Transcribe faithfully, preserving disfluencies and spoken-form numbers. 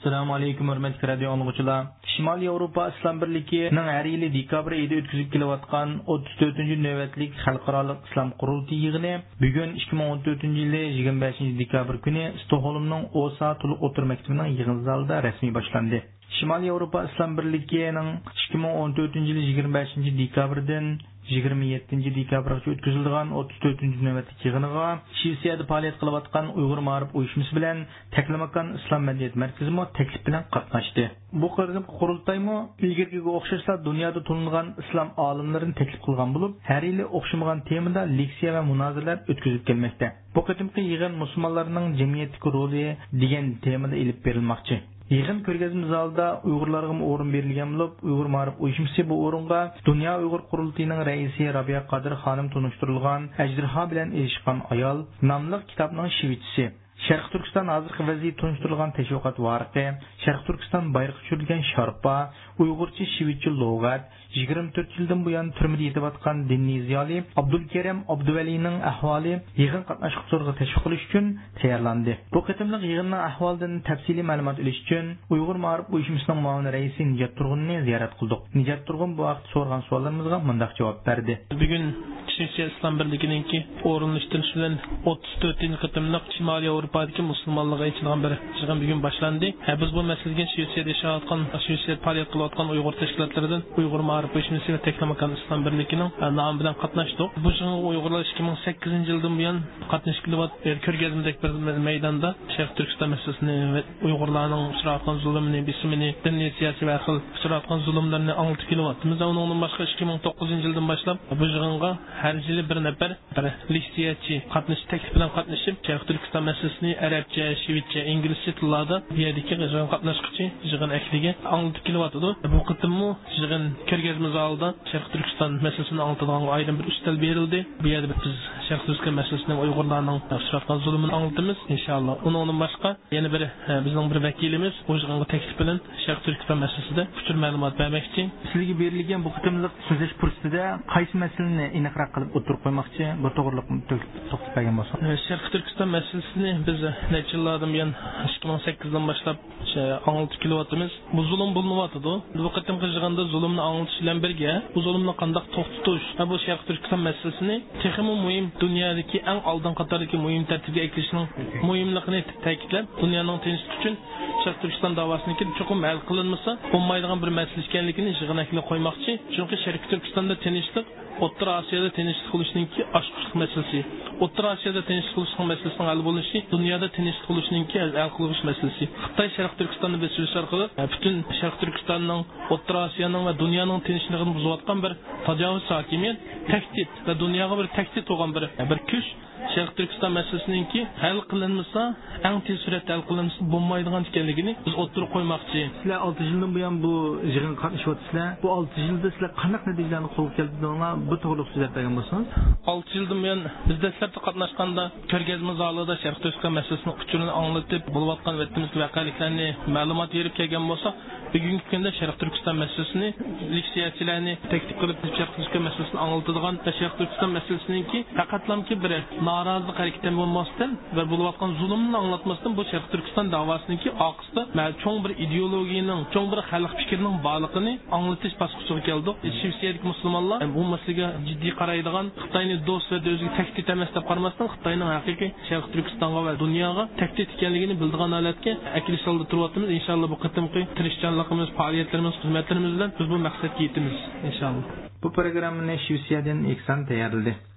Assalomu alaykum hurmatli radio anglag'uchilar. Shimoliy Yevropa Islom birligining har yili dekabr oyida o'tkazib kelayotgan o'ttiz to'rtinchi navbatlik xalqaro islom qurultiyi yig'ini bugun ikki ming o'n to'rtinchi yil yigirma beshinchi dekabr kuni Stokgolmning Osa Tulu o'tir maktabining yig'in zalida rasmiy boshlandi. Shimoliy Yevropa Islom birligining ikki ming o'n to'rtinchi yil yigirma beshinchi dekabrdan yigirma yettinchi dekabrgacha o'tkazilgan o'ttiz to'rtinchi navbatlik yig'iniga Shvetsiyada faoliyat qilayotgan Uyg'ur ma'rif uyushmasi bilan Taklamakan Islom madaniyat markazi mo taklif bilan qatnashdi. Bu qirg'in qurultaymi ilgirgiga o'xshashla dunyoda tanilgan islom olimlarini taklif qilgan bo'lib, har yili o'xshamagan temada leksiya va munozaralar o'tkazib kelmoqda. Bu qatimqi yig'in musulmonlarning jamiyatdagi roli degan temada ilib berilmoqchi. Yig'in ko'rgazma zalida Uyg'urlarga o'rin berilgan bo'lib, Uyg'ur ma'rif uyushmasi bu o'ringa Dunyo Uyg'ur qurultiyining raisi Rabiya Qodir xonim tunishtirilgan Ajdirha bilan erishgan ayol nomli kitobning shivitchisi, Sharq Turkiston hozirgi vaziyat tunishtirilgan tashviqot varaqi, Sharq Turkiston bayrog'i tushirilgan sharpa, Uyg'urcha shivitchi lug'at, yigirma to'rt yildan buyon turmada yetayotgan diniy ziyoli Abdulkarim Abduvalining ahvoli yig'in qatnashchilariga tashviq qilish uchun tayyorlandi. Bu qatimliq yig'inning ahvolidan tafsiliy ma'lumot olish uchun Uyg'ur ma'rif uyushmasining muavin raisi Nijat Turg'unni ziyorat qildik. Nijat Turg'un bu vaqt so'rgan savollarimizga mundaq javob berdi. Bugun Shvetsiya Islom birligininki o'rinlashtirish bilan o'ttiz to'rtinchi qatimliq Shimoliy Yevropadagi musulmonlarga aytilgan bir yig'in bugun boshlandi. Biz bu masalaga Shvetsiyada yashayotgan, Shvetsiyada faoliyat qilayotgan Uyg'ur tashkilotlaridan Uyg'ur ma'rif uyushmasi va Taklamakan Islom birligining nomi bilan qatnashdik. Bu yig'in Uyg'urlar ikki ming sakkizinchi yildan buyon qatnashib kelayotgan ko'rgazmadagi bir maydonda Sharq Turkiston masalasini va Uyg'urlarning uchrayotgan zulmini, bisimini, diniy siyosiy va xil uchrayotgan zulmlarni anglitib kelyapmiz. Biz undan boshqa ikki ming to'qqizinchi yildan boshlab bu yig'inga har yili bir nafar bir leksiyachi qatnashish taklif bilan qatnashib, Sharq Turkiston masalasini arabcha, shvetscha, inglizcha tillarda bu yerdagi yig'in qatnashchi yig'in akliga anglitib kelyapti. Bu qitimmi yig'in ko'rgazma zalida Sharq Turkiston masalasini anglitadigan ayrim bir ustal berildi. Bu yerda biz Sharq Turkiston masalasini Uyg'urlarning uchrayotgan zulmini anglitamiz inshaalloh. Undan boshqa yana bir bizning bir vakilimiz bu yig'inga taklif bilan Sharq Turkiston masalasida ushbu ma'lumot bermoqchi. Sizlarga berilgan bu qitimliq so'zlash fursatida qaysi masalani aniqroq qilib o'tirib qo'ymoqchi, bu to'g'riliqni to'xtatib bergan bo'lsa. Sharq Turkiston masalasini biz necha yillardan buyon ikki ming sakkizdan boshlab anglitib kelyapmiz. Bu zulm bo'lmayapti. Bu qatimqi yig'inda zulmni anglitish bilan birga bu zulmni qanday to'xtatish, bu Sharq Turkiston masalasini texmi muhim dunyodagi eng oldin qatordagi muhim tartibga eklashning muhimligini ta'kidlab, dunyoning tinchlik uchun Sharq Turkiston davosini cho'qim hal qilinmasa, bo'lmaydigan bir masala ekanligini yig'inakli qo'ymoqchi. Chunki Sharq Turkistonda tinchlik O'rta Osiyoda tinchlik qilishninki oshqo'shlik masalasi. O'rta Osiyoda tinchlik qilishning masalasining hal bo'lishi, dunyoda tinchlik qilishninki hal qilish masalasi. Xitoy Sharq Turkistonni besish orqali butun Sharq Turkistonning, O'rta Osiyoning va dunyoning tinchligini buzayotgan bir tajovuz hokimiyat, tahdid va dunyoga bir tahdid bo'lgan bir bir kuch Sharq Turkiston masalasiningki hal qilinmasa, eng tez suratda hal qilinmasa bo'lmaydigan ekanligini biz o'tirib qo'ymoqchi. Sizlar olti yildan buyon bu yig'in qatnashyapsizlar. Bu olti yilda sizlar qanday natijalarni qo'lga keltirdinglar? Bu to'g'riliq so'zlab bergan bo'lsangiz. olti yildan buyon biz dastlabda qatnashganda ko'rgazma zalida Sharq Turkiston masalasini uchurini anglatib, bo'layotgan vaqtimizga vaqaliklarni ma'lumot berib kelgan bo'lsa, bugungi kunda Sharq Turkiston masalasini leksiyachilarni taklif qilib Sharq Turkiston masalasini anglatadigan Sharq Turkiston masalasiningki faqatlamki bir norozilik harakati bo'lmasdan va bo'layotgan zulmni anglatmasdan bu Sharq Turkiston davosiningki oqisida cho'ng bir ideologiyaning, cho'ng bir xalq fikrining borligini anglatish bosqichiga keldik. Shvetsiyadagi musulmonlar bu masalaga jiddiy qaraydigan, Xitoyni do'st va o'ziga tahdid emas deb qaramasdan, Xitoyning haqiqiy Sharq Turkistonga va dunyoga tahdid ekanligini bildigan holatga akilish oldi turyapmiz. Inshaalloh bu qitimqi tirishchanligimiz, faoliyatlarimiz, xizmatlarimiz bilan biz bu maqsadga yetamiz inshaalloh. Bu programmani Shvetsiyadan Eksan tayyorladi.